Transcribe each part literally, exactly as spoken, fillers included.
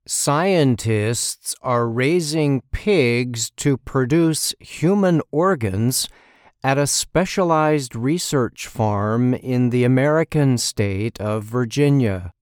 Scientists are raising pigs to produce human organs at a specialized research farm in the American state of Virginia.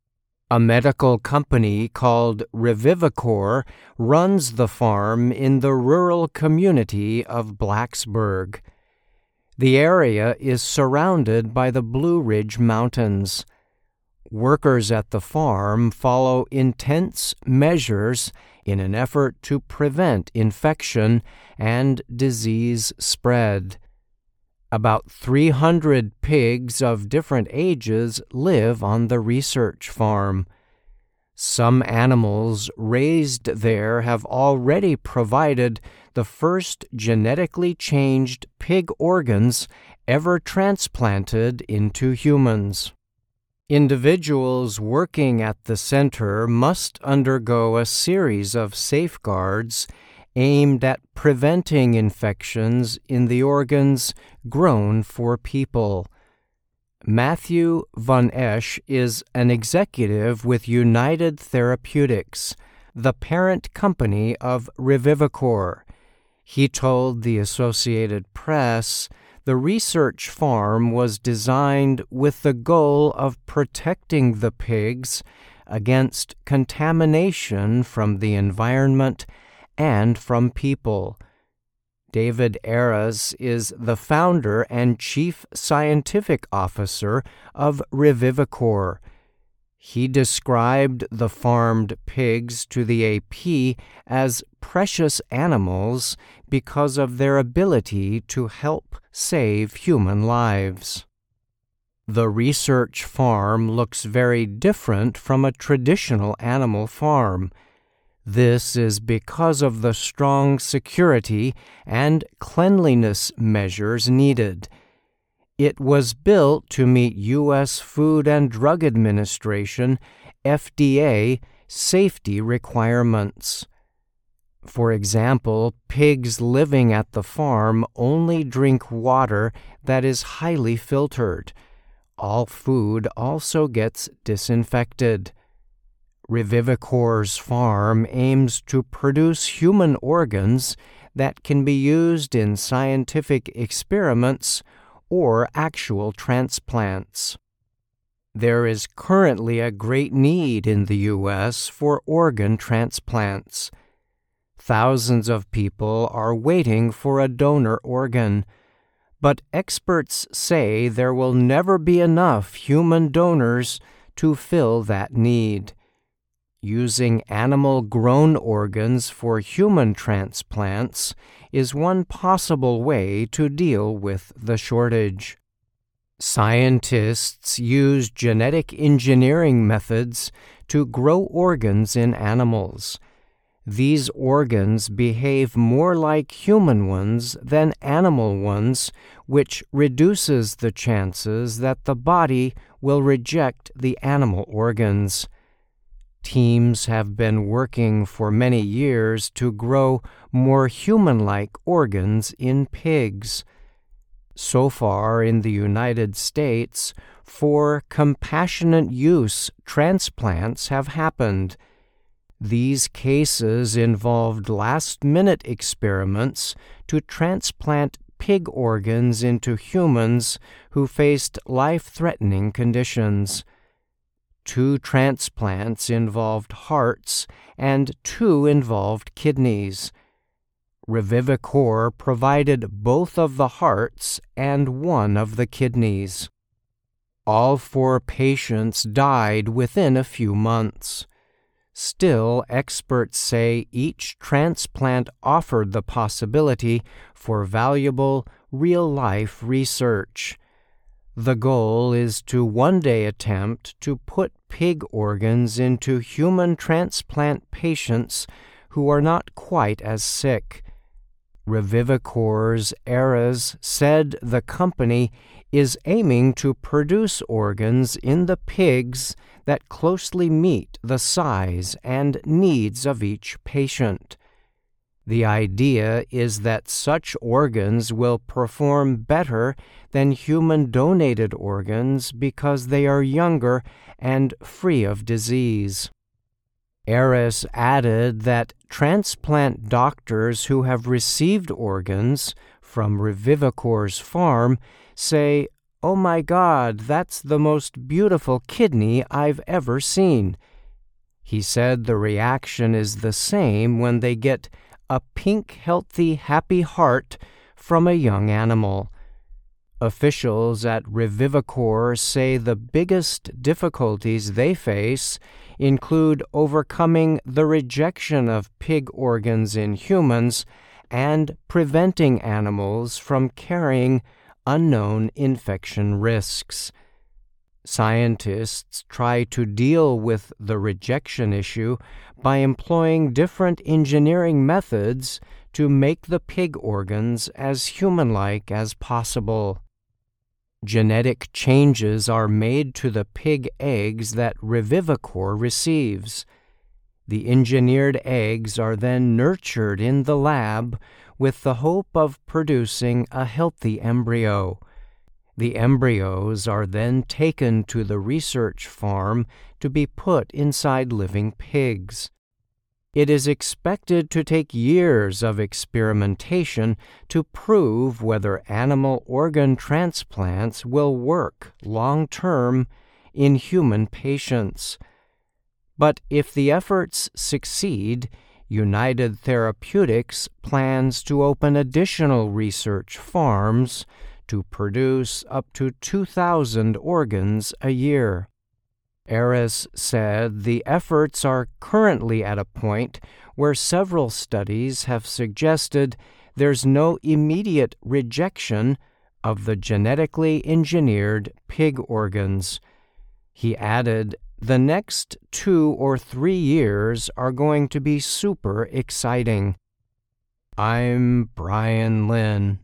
A medical company called Revivicor runs the farm in the rural community of Blacksburg. The area is surrounded by the Blue Ridge Mountains. Workers at the farm follow intense measures in an effort to prevent infection and disease spread. About three hundred pigs of different ages live on the research farm. Some animals raised there have already provided the first genetically changed pig organs ever transplanted into humans. Individuals working at the center must undergo a series of safeguards aimed at preventing infections in the organs grown for people. Matthew Von Esch is an executive with United Therapeutics, the parent company of Revivicor. He told the Associated Press the research farm was designed with the goal of protecting the pigs against contamination from the environment and from people. David Aras is the founder and chief scientific officer of Revivicor. He described the farmed pigs to the A P as precious animals because of their ability to help save human lives. The research farm looks very different from a traditional animal farm. This is because of the strong security and cleanliness measures needed. It was built to meet U S Food and Drug Administration, F D A, safety requirements. For example, pigs living at the farm only drink water that is highly filtered. All food also gets disinfected. Revivicor's farm aims to produce human organs that can be used in scientific experiments or actual transplants. There is currently a great need in the U S for organ transplants. Thousands of people are waiting for a donor organ, but experts say there will never be enough human donors to fill that need. Using animal-grown organs for human transplants is one possible way to deal with the shortage. Scientists use genetic engineering methods to grow organs in animals. These organs behave more like human ones than animal ones, which reduces the chances that the body will reject the animal organs. Teams have been working for many years to grow more human-like organs in pigs. So far in the United States, four compassionate use transplants have happened. These cases involved last-minute experiments to transplant pig organs into humans who faced life-threatening conditions. Two transplants involved hearts and two involved kidneys. Revivicor provided both of the hearts and one of the kidneys. All four patients died within a few months. Still, experts say each transplant offered the possibility for valuable, real-life research. The goal is to one day attempt to put pig organs into human transplant patients who are not quite as sick. Revivicor's Aras said the company is aiming to produce organs in the pigs that closely meet the size and needs of each patient. The idea is that such organs will perform better than human-donated organs because they are younger and free of disease. Aris added that transplant doctors who have received organs from Revivicor's farm say, "Oh my God, that's the most beautiful kidney I've ever seen." He said the reaction is the same when they get a pink, healthy, happy heart from a young animal. Officials at Revivicor say the biggest difficulties they face include overcoming the rejection of pig organs in humans and preventing animals from carrying unknown infection risks. Scientists try to deal with the rejection issue by employing different engineering methods to make the pig organs as human-like as possible. Genetic changes are made to the pig eggs that Revivicor receives. The engineered eggs are then nurtured in the lab with the hope of producing a healthy embryo. The embryos are then taken to the research farm to be put inside living pigs. It is expected to take years of experimentation to prove whether animal organ transplants will work long-term in human patients. But if the efforts succeed, United Therapeutics plans to open additional research farms to produce up to two thousand organs a year. Aris said the efforts are currently at a point where several studies have suggested there's no immediate rejection of the genetically engineered pig organs. He added, the next two or three years are going to be super exciting. I'm Brian Lynn.